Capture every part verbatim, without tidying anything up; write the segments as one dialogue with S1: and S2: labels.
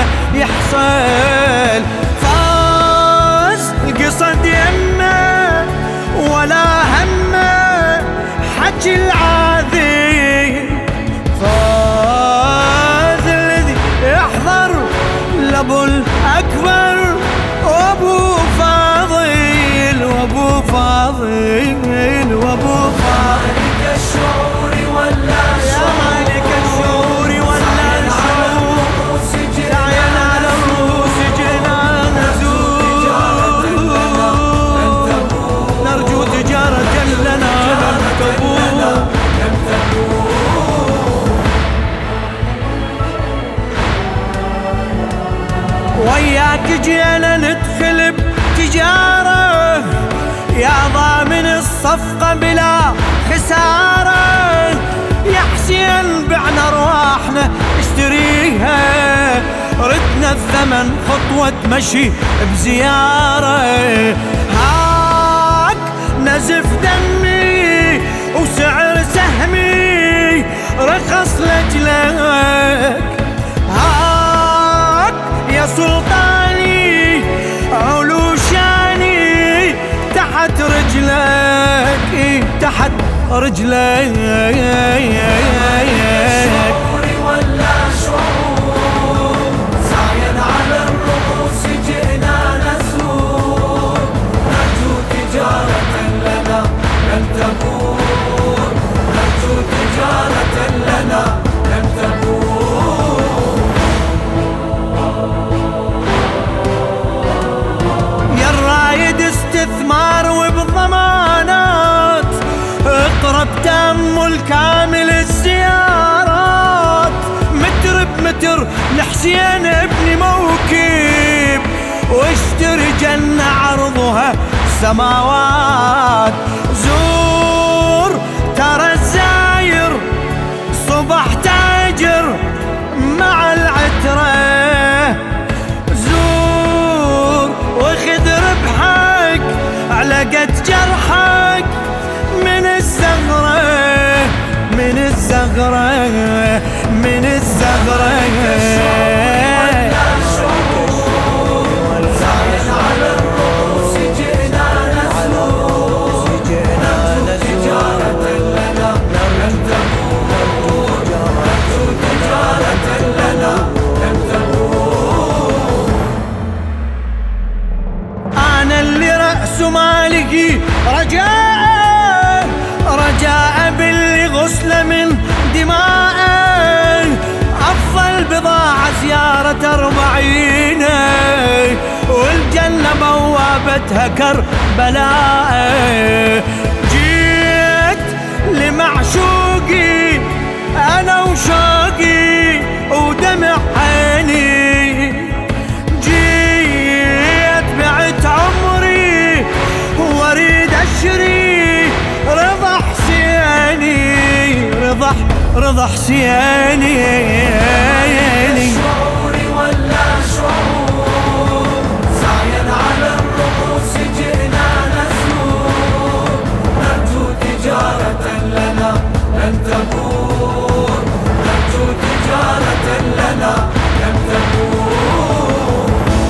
S1: يحصل. فاز القصد يمه ولا همه حكي العاذي، فاز الذي يحضر لابو الأكبر وابو فاضل وابو فاضل وابو فاضل.
S2: مالك الشعور ولا
S1: يا مالك الشعور ولا الشعور، سعينا على الروس جينا نزور، نرجو تجارة لنا لم تبور. وياك جينا ندخل بتجارة يا ضامن الصفقة بلا خسارة، يا حسين بعنا ارواحنا اشتريها، ردنا الثمن خطوة مشي بزيارة. هاك نزف دمي وسعر سهمي رخص لجلك، هاك يا سلطاني علوشاني تحت رجلك تحت رجلك.
S2: شعور ولا شعور سعيا على الرؤوس جئنا نزور، نرجو تجارة لنا لن تبور، نرجو تجارة لنا لن تبور.
S1: يا الرايد استثمار وبضمانات، اقرب تأمل كامل الزيارات، متر بمتر لحسين ابن موكب، واشتري جنة عرضها سماوات. زور ترى الزاير صبح تاجر مع العترة، زور وخذ ربحك علقة جرحك من الزغرة من الزغرة من الزغرة.
S2: على الرؤوس جئنا نزور، نرجو تجارة لنا لن تبور، نرجو تجارة لنا لن تبور.
S1: أنا اللي رأس مالكي رجاء، رجاء باللي غسل من دماء، أفضل بضاعة زيارة أربعين، والجنة بوابتها كربلاء. جيت لمعشوقي أنا وشوقي ودمع عيني، جيت بعت عمري واريد اشري رضا حسيني رضا رضا حسيني.
S2: شعور ولا شعور سعيا على الرؤوس جئنا نزور، نرجو تجارة لنا لن تبور، نرجو تجارة لنا لن تبور.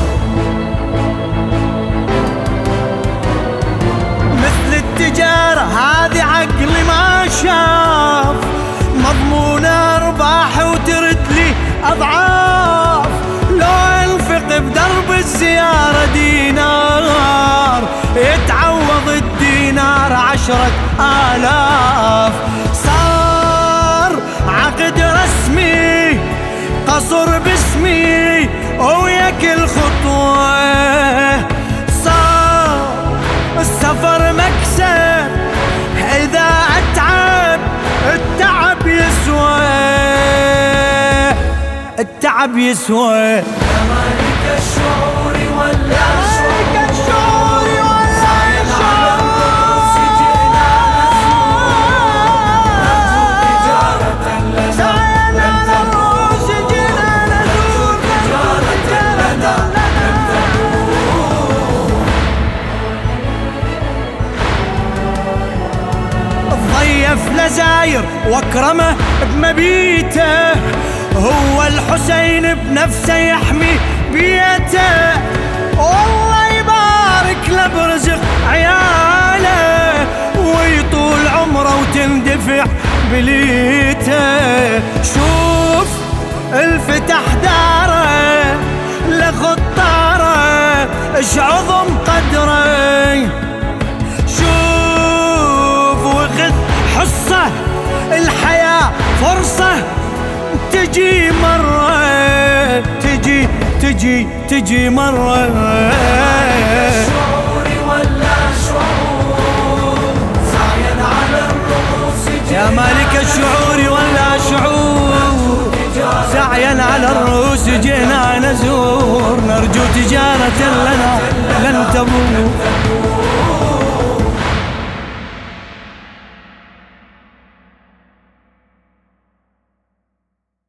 S1: مثل التجارة هذه عقلي ما شاف، مضمون ارباح وترد لي اضعاف، لو انفق بدرب الزيارة دينار يتعوض الدينار عشرة آلاف. صار عقد رسمي قصر باسمي ويا كل خطوة، صار السفر مكسب إذا أتعب التعب يسوى التعب يسوى.
S2: يا مالك الشعور ولا
S1: مالك الشعور ولا
S2: سعيا على الرؤوس جئنا نزور، نرجو تجارة لنا
S1: سعينا
S2: لن
S1: على الروس
S2: تبور،
S1: جينا نزور،
S2: نرجو تجارة لنا لن تبور.
S1: الضيف لزاير واكرمه بمبيته، هو الحسين بنفسه يحمي بيته، والله يبارك له برزق عياله ويطول عمره وتندفع بليته. شوف الفتح داره لخطاره اش عظم قدره، شوف وخذ حصه الحياة فرصة تجي مرة، تجي تجي تجي مرة.
S2: الشعور ولا شعور سعيا على الرؤوس
S1: يا مالك الشعور ولا شعور سعيا على الرؤوس جئنا نزور، نرجو تجارة لنا لن تبور.